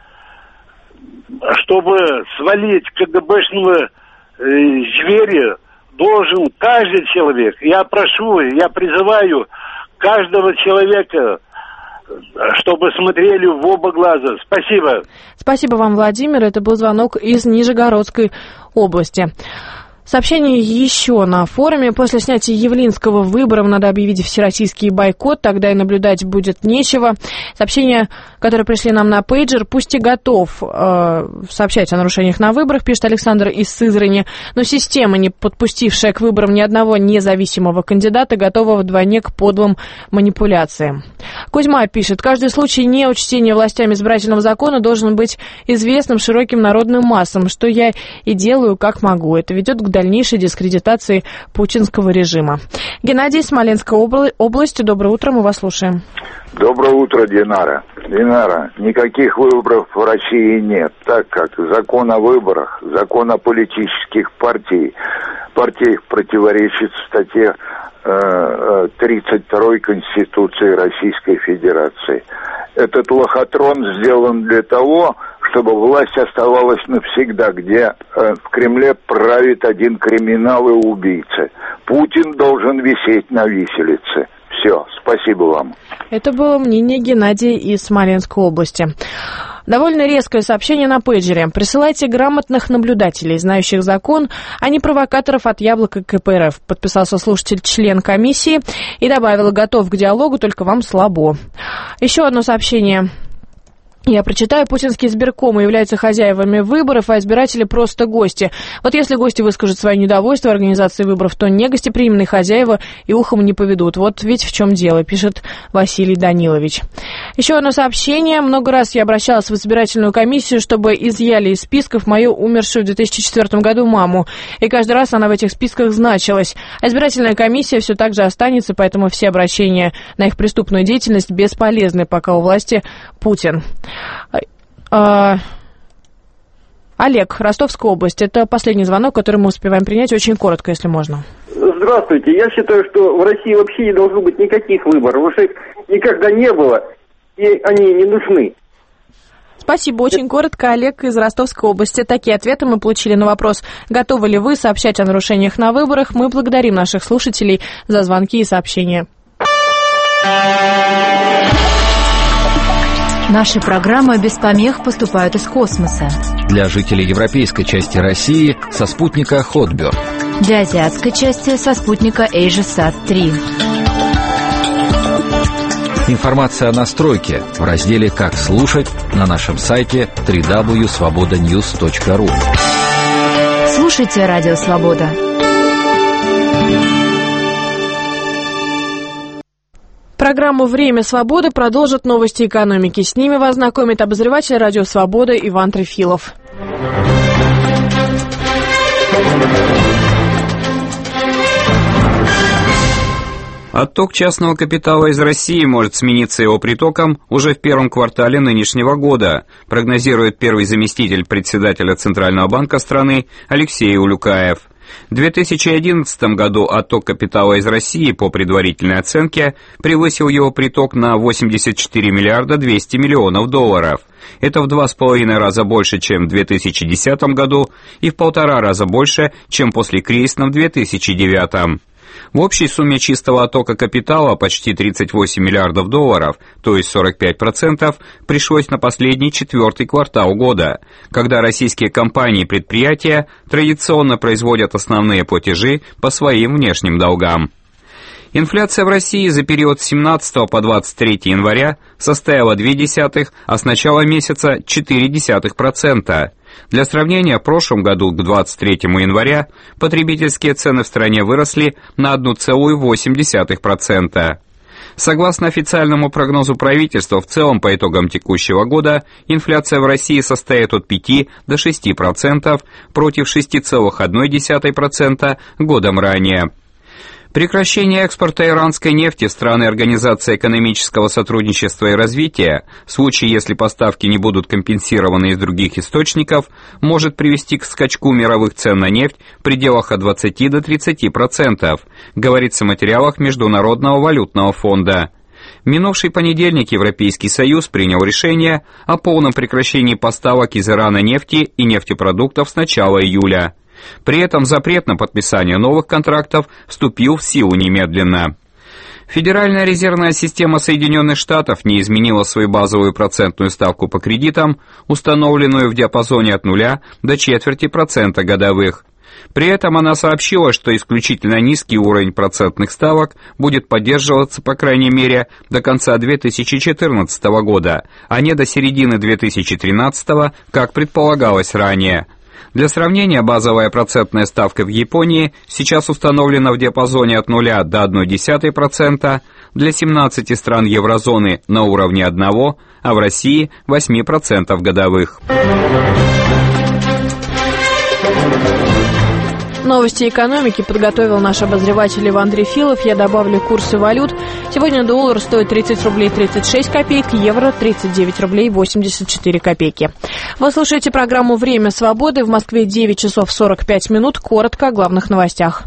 Speaker 22: чтобы свалить КГБшного э, зверя, должен каждый человек. Я прошу, я призываю каждого человека, чтобы смотрели в оба глаза. Спасибо.
Speaker 1: Спасибо вам, Владимир. Это был звонок из Нижегородской области. Сообщение еще на форуме. После снятия Явлинского выборов надо объявить всероссийский бойкот, тогда и наблюдать будет нечего. Сообщения, которые пришли нам на пейджер: пусть и готов э, сообщать о нарушениях на выборах, пишет Александр из Сызрани, но система, не подпустившая к выборам ни одного независимого кандидата, готова вдвойне к подлым манипуляциям. Кузьма пишет: каждый случай неучтения властями избирательного закона должен быть известным широким народным массам, что я и делаю как могу. Это ведет к дальнейшей дискредитации путинского режима. Геннадий, Смоленская область. Доброе утро, мы вас слушаем.
Speaker 23: Доброе утро, Динара. Динара, никаких выборов в России нет, так как закон о выборах, закон о политических партий, партиях противоречит статье э, тридцать второй Конституции Российской Федерации. Этот лохотрон сделан для того, чтобы власть оставалась навсегда, где э, в Кремле правит один криминал и убийца. Путин должен висеть на виселице. Все, спасибо вам.
Speaker 1: Это было мнение Геннадия из Смоленской области. Довольно резкое сообщение на пейджере. Присылайте грамотных наблюдателей, знающих закон, а не провокаторов от Яблока ка пэ эр эф. Подписался слушатель, член комиссии, и добавил: готов к диалогу, только вам слабо. Еще одно сообщение. Я прочитаю. Путинские избиркомы являются хозяевами выборов, а избиратели просто гости. Вот если гости выскажут свое недовольство организацией выборов, то не гостеприимные хозяева и ухом не поведут. Вот ведь в чем дело, пишет Василий Данилович. Еще одно сообщение. Много раз я обращалась в избирательную комиссию, чтобы изъяли из списков мою умершую в две тысячи четвёртом году маму. И каждый раз она в этих списках значилась. А избирательная комиссия все так же останется, поэтому все обращения на их преступную деятельность бесполезны, пока у власти Путин. А, Олег, Ростовская область. Это последний звонок, который мы успеваем принять. Очень коротко, если можно.
Speaker 3: Здравствуйте. Я считаю, что в России вообще не должно быть никаких выборов. Потому что их никогда не было, и они не нужны.
Speaker 1: Спасибо. Очень коротко. Олег из Ростовской области. Такие ответы мы получили на вопрос, готовы ли вы сообщать о нарушениях на выборах. Мы благодарим наших слушателей за звонки и сообщения.
Speaker 8: Наши программы без помех поступают из космоса.
Speaker 4: Для жителей европейской части России со спутника Хотберг.
Speaker 8: Для азиатской части со спутника AsiaSat три.
Speaker 4: Информация о настройке в разделе «Как слушать» на нашем сайте дабл ю дабл ю дабл ю точка свобода ньюс точка ру.
Speaker 8: Слушайте Радио Свобода.
Speaker 1: Программу «Время свободы» продолжат новости экономики. С ними вас знакомит обозреватель «Радио Свобода» Иван Трефилов.
Speaker 6: Отток частного капитала из России может смениться его притоком уже в первом квартале нынешнего года, прогнозирует первый заместитель председателя Центрального банка страны Алексей Улюкаев. В две тысячи одиннадцатом году отток капитала из России по предварительной оценке превысил его приток на восемьдесят четыре миллиарда двести миллионов долларов. Это в два с половиной раза больше, чем в две тысячи десятом году, и в полтора раза больше, чем после кризисном две тысячи девятом. В общей сумме чистого оттока капитала почти тридцать восемь миллиардов долларов, то есть сорок пять процентов, пришлось на последний четвертый квартал года, когда российские компании и предприятия традиционно производят основные платежи по своим внешним долгам. Инфляция в России за период с семнадцатого по двадцать третье января составила ноль целых две десятых, а с начала месяца четыре целых одна десятая процента. Для сравнения, в прошлом году к двадцать третьему января потребительские цены в стране выросли на одна целая восемь десятых процента. Согласно официальному прогнозу правительства, в целом по итогам текущего года инфляция в России составит от пяти до шести процентов против шести целых одной десятой процента годом ранее. Прекращение экспорта иранской нефти страны Организации экономического сотрудничества и развития, в случае, если поставки не будут компенсированы из других источников, может привести к скачку мировых цен на нефть в пределах от двадцати до тридцати процентов, говорится в материалах Международного валютного фонда. В минувший понедельник Европейский Союз принял решение о полном прекращении поставок из Ирана нефти и нефтепродуктов с начала июля. При этом запрет на подписание новых контрактов вступил в силу немедленно. Федеральная резервная система Соединенных Штатов не изменила свою базовую процентную ставку по кредитам, установленную в диапазоне от нуля до четверти процента годовых. При этом она сообщила, что исключительно низкий уровень процентных ставок будет поддерживаться, по крайней мере, до конца две тысячи четырнадцатого года, а не до середины две тысячи тринадцатого, как предполагалось ранее. Для сравнения, базовая процентная ставка в Японии сейчас установлена в диапазоне от нуля до одной десятой процента, для семнадцати стран еврозоны на уровне одного, а в России восьми процентов годовых.
Speaker 1: Новости экономики подготовил наш обозреватель Иван Трефилов. Я добавлю курсы валют. Сегодня доллар стоит тридцать рублей тридцать шесть копеек, евро тридцать девять рублей восемьдесят четыре копейки. Вы слушаете программу «Время свободы». В Москве девять часов сорок пять минут. Коротко о главных новостях.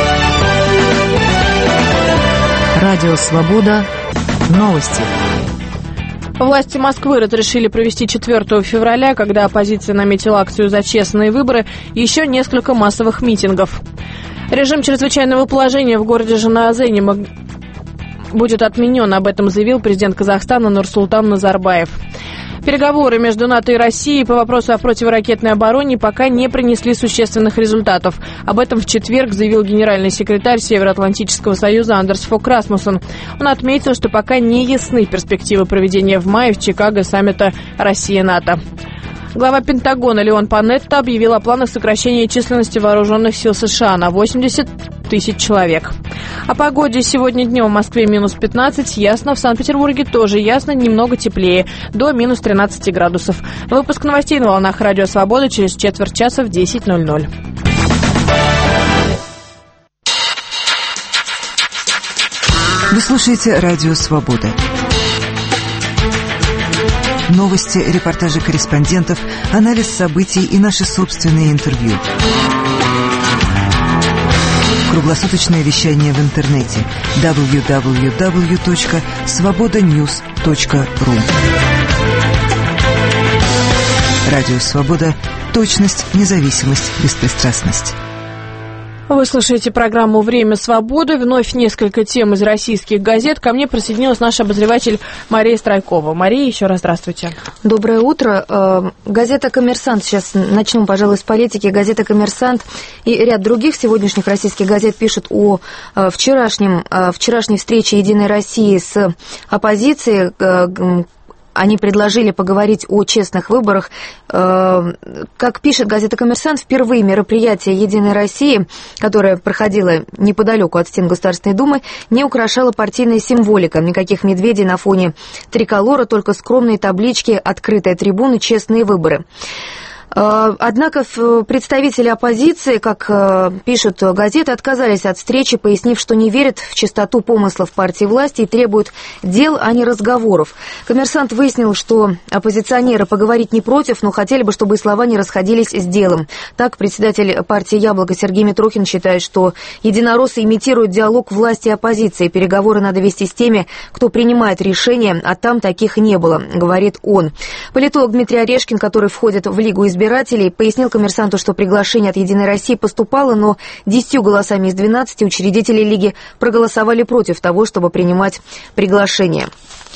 Speaker 8: Радио «Свобода». Новости.
Speaker 1: Власти Москвы разрешили провести четвёртого февраля, когда оппозиция наметила акцию за честные выборы, еще несколько массовых митингов. Режим чрезвычайного положения в городе Жанаозене будет отменен, об этом заявил президент Казахстана Нурсултан Назарбаев. Переговоры между НАТО и Россией по вопросу о противоракетной обороне пока не принесли существенных результатов. Об этом в четверг заявил генеральный секретарь Североатлантического союза Андерс Фок Расмуссен. Он отметил, что пока не ясны перспективы проведения в мае в Чикаго саммита Россия-НАТО. Глава Пентагона Леон Панетта объявил о планах сокращения численности вооруженных сил США на восемьдесят тысяч человек. О погоде сегодня днем в Москве минус пятнадцать, ясно, в Санкт-Петербурге тоже ясно, немного теплее, до минус тринадцати градусов. Выпуск новостей на волнах Радио Свобода через четверть часа в десять ноль ноль.
Speaker 2: Вы слушаете Радио Свобода. Новости, репортажи корреспондентов, анализ событий и наши собственные интервью. Круглосуточное вещание в интернете дабл ю дабл ю дабл ю точка свобода ньюс точка ру. Радио Свобода. Точность, независимость, беспристрастность.
Speaker 1: Вы слушаете программу «Время свободы». Вновь несколько тем из российских газет. Ко мне присоединилась наш обозреватель Мария Страйкова. Мария, еще раз здравствуйте.
Speaker 5: Доброе утро. Газета «Коммерсант». Сейчас начнем, пожалуй, с политики. Газета «Коммерсант» и ряд других сегодняшних российских газет пишут о вчерашнем, вчерашней встрече «Единой России» с оппозицией. Они предложили поговорить о честных выборах. Как пишет газета «Коммерсант», впервые мероприятие «Единой России», которое проходило неподалеку от стен Государственной Думы, не украшала партийная символика. Никаких медведей на фоне триколора, только скромные таблички, открытая трибуна, честные выборы. Однако представители оппозиции, как пишут газеты, отказались от встречи, пояснив, что не верят в чистоту помыслов партии власти и требуют дел, а не разговоров. «Коммерсант» выяснил, что оппозиционеры поговорить не против, но хотели бы, чтобы и слова не расходились с делом. Так, председатель партии «Яблоко» Сергей Митрохин считает, что единороссы имитируют диалог власти и оппозиции. Переговоры надо вести с теми, кто принимает решения, а там таких не было, говорит он. Политолог Дмитрий Орешкин, который входит в Лигу избирателей, пояснил «Коммерсанту», что приглашение от «Единой России» поступало, но десятью голосами из двенадцати учредители Лиги проголосовали против того, чтобы принимать приглашение.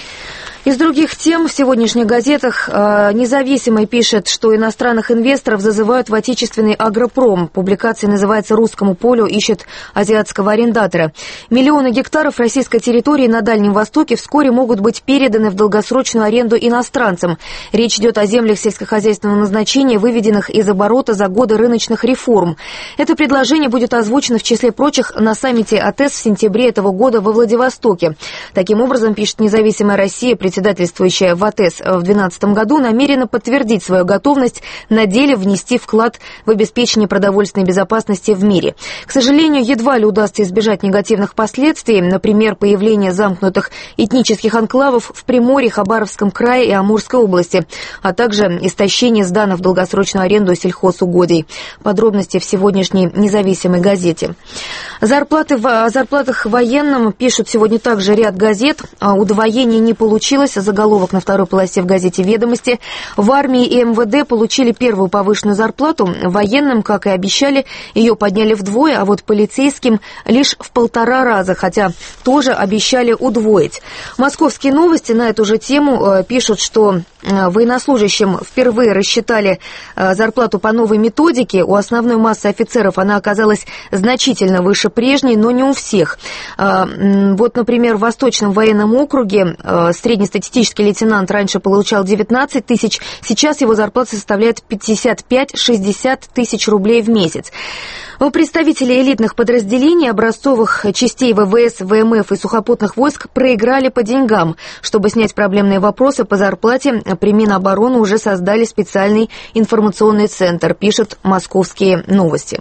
Speaker 5: Из других тем в сегодняшних газетах «Независимый» пишет, что иностранных инвесторов зазывают в отечественный агропром. Публикация называется «Русскому полю ищет азиатского арендатора». Миллионы гектаров российской территории на Дальнем Востоке вскоре могут быть переданы в долгосрочную аренду иностранцам. Речь идет о землях сельскохозяйственного назначения, выведенных из оборота за годы рыночных реформ. Это предложение будет озвучено в числе прочих на саммите АТЭС в сентябре этого года во Владивостоке. Таким образом, пишет «Независимая Россия», председательствующая в АТЭС в две тысячи двенадцатом году, намерена подтвердить свою готовность на деле внести вклад в обеспечение продовольственной безопасности в мире. К сожалению, едва ли удастся избежать негативных последствий, например, появление замкнутых этнических анклавов в Приморье, Хабаровском крае и Амурской области, а также истощение сданных в долгосрочную аренду сельхозугодий. Подробности в сегодняшней «Независимой» газете. Зарплаты в, о зарплатах военным пишут сегодня также ряд газет. Удвоение не получилось. Заголовок на второй полосе в газете «Ведомости». В армии и МВД получили первую повышенную зарплату. Военным, как и обещали, ее подняли вдвое, а вот полицейским лишь в полтора раза, хотя тоже обещали удвоить. Московские новости на эту же тему пишут, что военнослужащим впервые рассчитали зарплату по новой методике. У основной массы офицеров она оказалась значительно выше прежней, но не у всех. Вот, например, в Восточном военном округе среднестатистический лейтенант раньше получал девятнадцать тысяч, сейчас его зарплата составляет пятьдесят пять - шестьдесят тысяч рублей в месяц. У представителей элитных подразделений, образцовых частей ВВС, ВМФ и сухопутных войск проиграли по деньгам. Чтобы снять проблемные вопросы по зарплате, при Минобороны уже создали специальный информационный центр, пишут «Московские новости».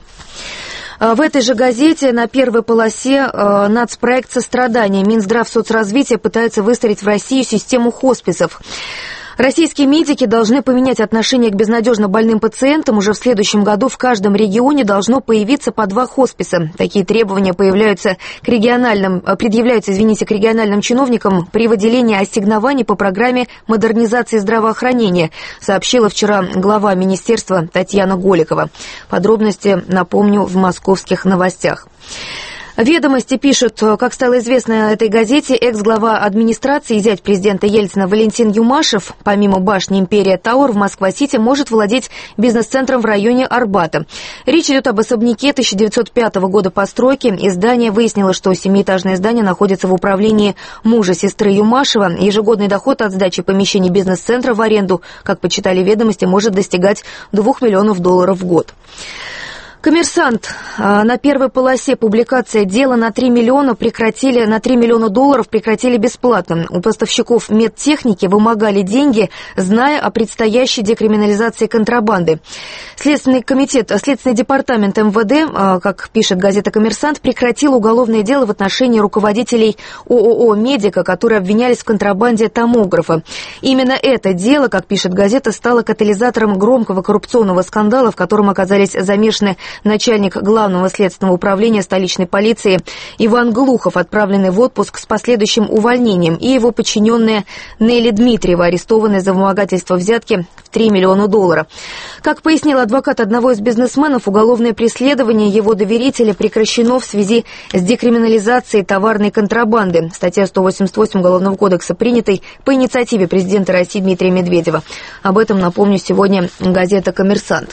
Speaker 5: В этой же газете на первой полосе э, нацпроект «Сострадание». Минздрав соцразвития пытается выстроить в Россию систему хосписов. Российские медики должны поменять отношение к безнадежно больным пациентам. Уже в следующем году в каждом регионе должно появиться по два хосписа. Такие требования появляются к региональным, предъявляются, извините, к региональным чиновникам при выделении ассигнований по программе модернизации здравоохранения, сообщила вчера глава министерства Татьяна Голикова. Подробности, напомню, в московских новостях. Ведомости пишут, как стало известно этой газете, экс-глава администрации и зять президента Ельцина Валентин Юмашев, помимо башни «Империя Тауэр» в Москва-Сити, может владеть бизнес-центром в районе Арбата. Речь идет об особняке тысяча девятьсот пятого года постройки. Издание выяснило, что семиэтажное здание находится в управлении мужа сестры Юмашева. Ежегодный доход от сдачи помещений бизнес-центра в аренду, как почитали ведомости, может достигать двух миллионов долларов в год. «Коммерсант». На первой полосе публикация дела на три миллиона прекратили, на три миллиона долларов прекратили бесплатно. У поставщиков медтехники вымогали деньги, зная о предстоящей декриминализации контрабанды. Следственный комитет, Следственный департамент эм вэ дэ, как пишет газета «Коммерсант», прекратил уголовное дело в отношении руководителей ООО «Медика», которые обвинялись в контрабанде томографа. Именно это дело, как пишет газета, стало катализатором громкого коррупционного скандала, в котором оказались замешаны начальник Главного следственного управления столичной полиции Иван Глухов, отправленный в отпуск с последующим увольнением, и его подчиненная Нелли Дмитриева, арестованная за вымогательство взятки в три миллиона долларов. Как пояснил адвокат одного из бизнесменов, уголовное преследование его доверителя прекращено в связи с декриминализацией товарной контрабанды. Статья сто восемьдесят восемь Уголовного кодекса, принятой по инициативе президента России Дмитрия Медведева. Об этом, напомню, сегодня газета «Коммерсант».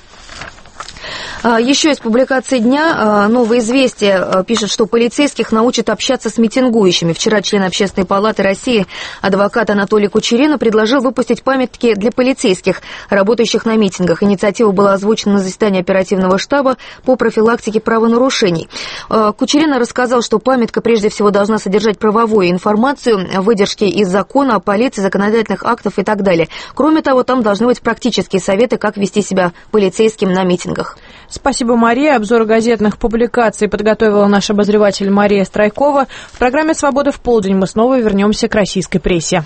Speaker 5: Еще из публикации дня «Новое известие» пишет, что полицейских научат общаться с митингующими. Вчера член Общественной палаты России, адвокат Анатолий Кучерена, предложил выпустить памятки для полицейских, работающих на митингах. Инициатива была озвучена на заседании оперативного штаба по профилактике правонарушений. Кучерена рассказал, что памятка прежде всего должна содержать правовую информацию, выдержки из закона о полиции, законодательных актов и так далее. Кроме того, там должны быть практические советы, как вести себя полицейским на митингах.
Speaker 1: Спасибо, Мария. Обзор газетных публикаций подготовила наш обозреватель Мария Страйкова. В программе «Свобода в полдень» мы снова вернемся к российской прессе.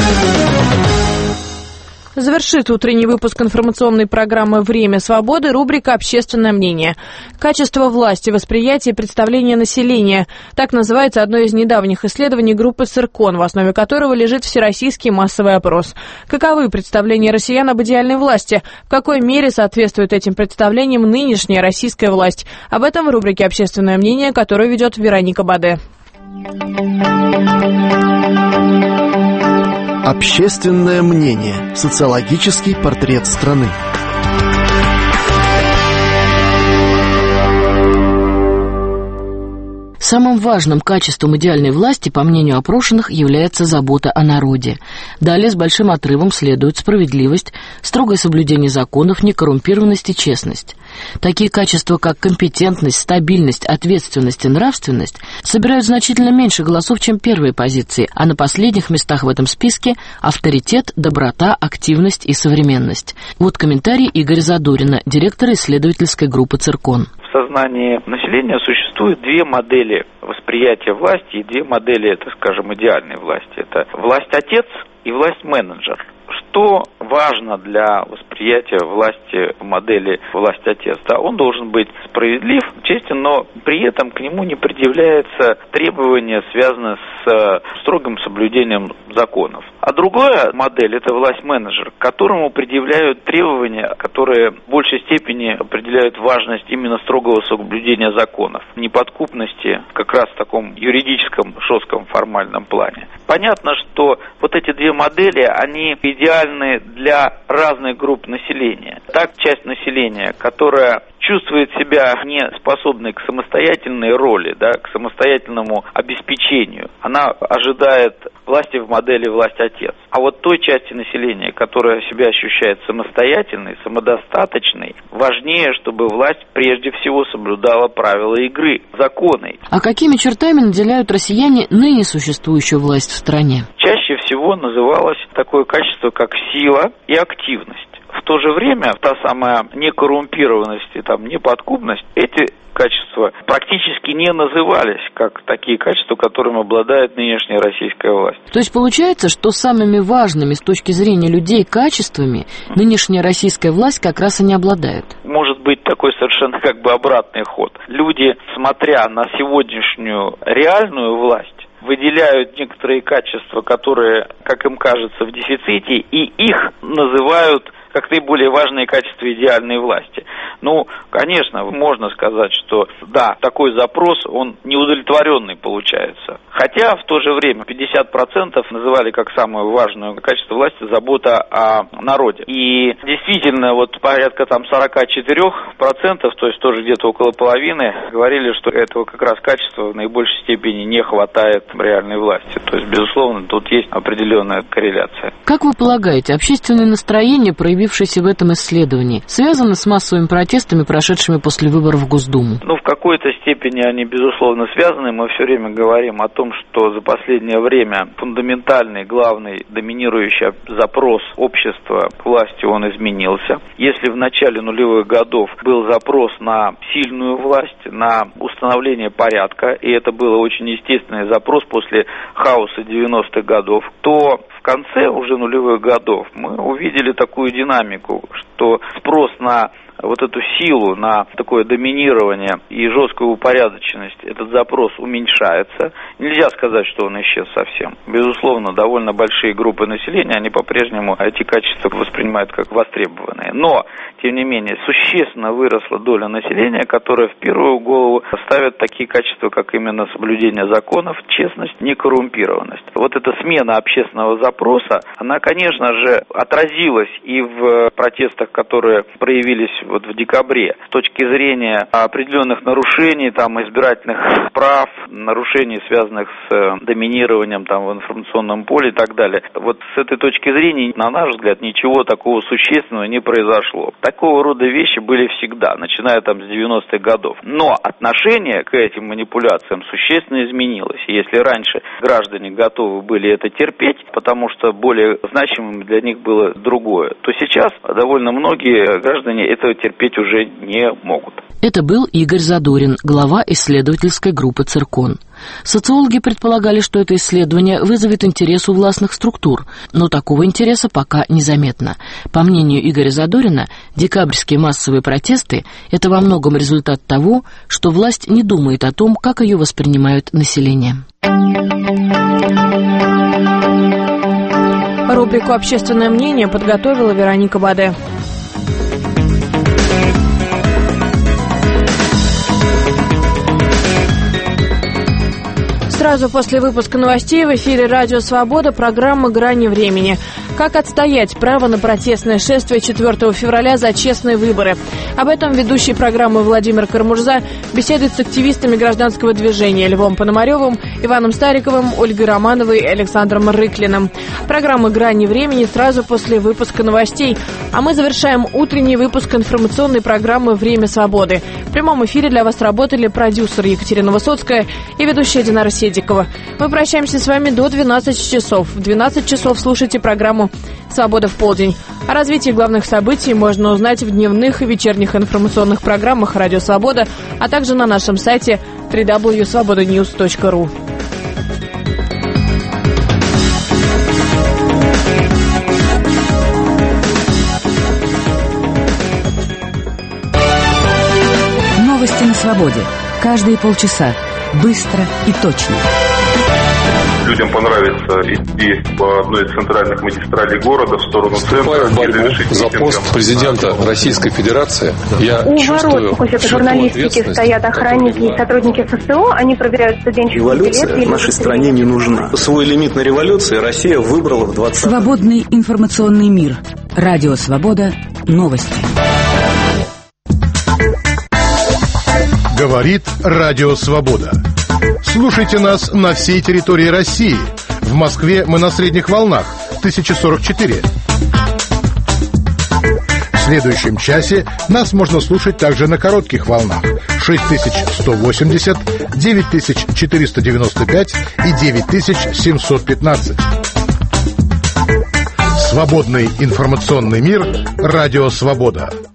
Speaker 1: Завершит утренний выпуск информационной программы «Время свободы» рубрика «Общественное мнение». Качество власти, восприятие и представление населения. Так называется одно из недавних исследований группы «Циркон», в основе которого лежит всероссийский массовый опрос. Каковы представления россиян об идеальной власти? В какой мере соответствует этим представлениям нынешняя российская власть? Об этом в рубрике «Общественное мнение», которую ведет Вероника Баде.
Speaker 7: Общественное мнение. Социологический портрет страны.
Speaker 10: Самым важным качеством идеальной власти, по мнению опрошенных, является забота о народе. Далее с большим отрывом следует справедливость, строгое соблюдение законов, некоррумпированность и честность. Такие качества, как компетентность, стабильность, ответственность и нравственность, собирают значительно меньше голосов, чем первые позиции, а на последних местах в этом списке авторитет, доброта, активность и современность. Вот комментарий Игоря Задорина, директора исследовательской группы «Циркон».
Speaker 12: В сознании населения существует две модели восприятия власти и две модели, так скажем, идеальной власти. Это власть-отец и власть-менеджер. Что важно для восприятия власти в модели власть-отец? Да, он должен быть справедлив, честен, но при этом к нему не предъявляется требования, связанные с строгим соблюдением законов. А другая модель – это власть-менеджер, к которому предъявляют требования, которые в большей степени определяют важность именно строгого соблюдения законов, неподкупности как раз в таком юридическом, жестком, формальном плане. Понятно, что вот эти две модели, они идеальны для разных групп населения. Так, часть населения, которая чувствует себя не способной к самостоятельной роли, да, к самостоятельному обеспечению, она ожидает власти в модели власть-отец. А вот той части населения, которая себя ощущает самостоятельной, самодостаточной, важнее, чтобы власть прежде всего соблюдала правила игры, законы.
Speaker 10: А какими чертами наделяют россияне ныне существующую власть в стране?
Speaker 12: Чаще всего называлось такое качество, как сила и активность. В то же время та самая некоррумпированность и там, неподкупность, эти качества практически не назывались как такие качества, которыми обладает нынешняя российская власть.
Speaker 10: То есть получается, что самыми важными с точки зрения людей качествами нынешняя российская власть как раз и не обладает?
Speaker 12: Может быть такой совершенно как бы обратный ход. Люди, смотря на сегодняшнюю реальную власть, выделяют некоторые качества, которые, как им кажется, в дефиците, и их называют как наиболее важные качества идеальной власти. Ну, конечно, можно сказать, что да, такой запрос, он неудовлетворенный получается. Хотя в то же время пятьдесят процентов называли как самое важное качество власти забота о народе. И действительно, вот порядка там сорок четыре процента, то есть тоже где-то около половины, говорили, что этого как раз качества в наибольшей степени не хватает реальной власти. То есть, безусловно, тут есть определенная корреляция.
Speaker 10: Как вы полагаете, общественное настроение, проявившееся в этом исследовании, связано с массовыми протестами, прошедшими после выборов в Госдуму?
Speaker 12: Ну, в какой-то степени они, безусловно, связаны. Мы все время говорим о том, что за последнее время фундаментальный, главный, доминирующий запрос общества к власти, он изменился. Если в начале нулевых годов был запрос на сильную власть, на установление порядка, и это был очень естественный запрос после хаоса девяностых годов, то в конце уже нулевых годов мы увидели такую динамику, что спрос на вот эту силу, на такое доминирование и жесткую упорядоченность, этот запрос уменьшается. Нельзя сказать, что он исчез совсем. Безусловно, довольно большие группы населения, они по-прежнему эти качества воспринимают как востребованные. Но, тем не менее, существенно выросла доля населения, которая в первую голову ставит такие качества, как именно соблюдение законов, честность, некоррумпированность. Вот эта смена общественного запроса, она, конечно же, отразилась и в протестах, которые проявились вот в декабре, с точки зрения определенных нарушений, там, избирательных прав, нарушений, связанных с доминированием там, в информационном поле и так далее. Вот с этой точки зрения, на наш взгляд, ничего такого существенного не произошло. Такого рода вещи были всегда, начиная там с девяностых годов. Но отношение к этим манипуляциям существенно изменилось. И если раньше граждане готовы были это терпеть, потому что более значимым для них было другое, то сейчас довольно многие граждане этого терпеть уже не могут.
Speaker 10: Это был Игорь Задорин, глава исследовательской группы «Циркон». Социологи предполагали, что это исследование вызовет интерес у властных структур, но такого интереса пока незаметно. По мнению Игоря Задорина, декабрьские массовые протесты – это во многом результат того, что власть не думает о том, как ее воспринимают население.
Speaker 1: Рубрику «Общественное мнение» подготовила Вероника Баде. Сразу после выпуска новостей в эфире «Радио Свобода» программа «Грани времени». Как отстоять право на протестное шествие четвёртого февраля за честные выборы? Об этом ведущий программы Владимир Кармурза беседует с активистами гражданского движения Львом Пономаревым, Иваном Стариковым, Ольгой Романовой и Александром Рыклиным. Программа «Грани времени» сразу после выпуска новостей. А мы завершаем утренний выпуск информационной программы «Время свободы». В прямом эфире для вас работали продюсер Екатерина Высоцкая и ведущая Динара Седикова. Мы прощаемся с вами до двенадцати часов. В двенадцать часов слушайте программу «Свобода в полдень». О развитии главных событий можно узнать в дневных и вечерних информационных программах «Радио Свобода», а также на нашем сайте дабл ю дабл ю дабл ю точка свобода ньюс точка ру.
Speaker 2: Новости на свободе. Каждые полчаса. Быстро и точно.
Speaker 9: Людям понравится идти по одной из центральных магистралей города в сторону центра.
Speaker 11: В борьбу за пост президента Российской Федерации. Я
Speaker 13: У
Speaker 11: чувствую
Speaker 13: ворот факультета журналистики стоят охранники и сотрудники эф эс о. Они проверяют студенческий билет.
Speaker 24: Революция нашей стране не нужна. Свой лимит на революции Россия выбрала в двадцатом.
Speaker 2: Свободный информационный мир. Радио Свобода. Новости.
Speaker 25: Говорит Радио Свобода. Слушайте нас на всей территории России. В Москве мы на средних волнах тысяча сорок четыре. В следующем часе нас можно слушать также на коротких волнах шесть тысяч сто восемьдесят, девять тысяч четыреста девяносто пять и девять тысяч семьсот пятнадцать. Свободный информационный мир. Радио Свобода.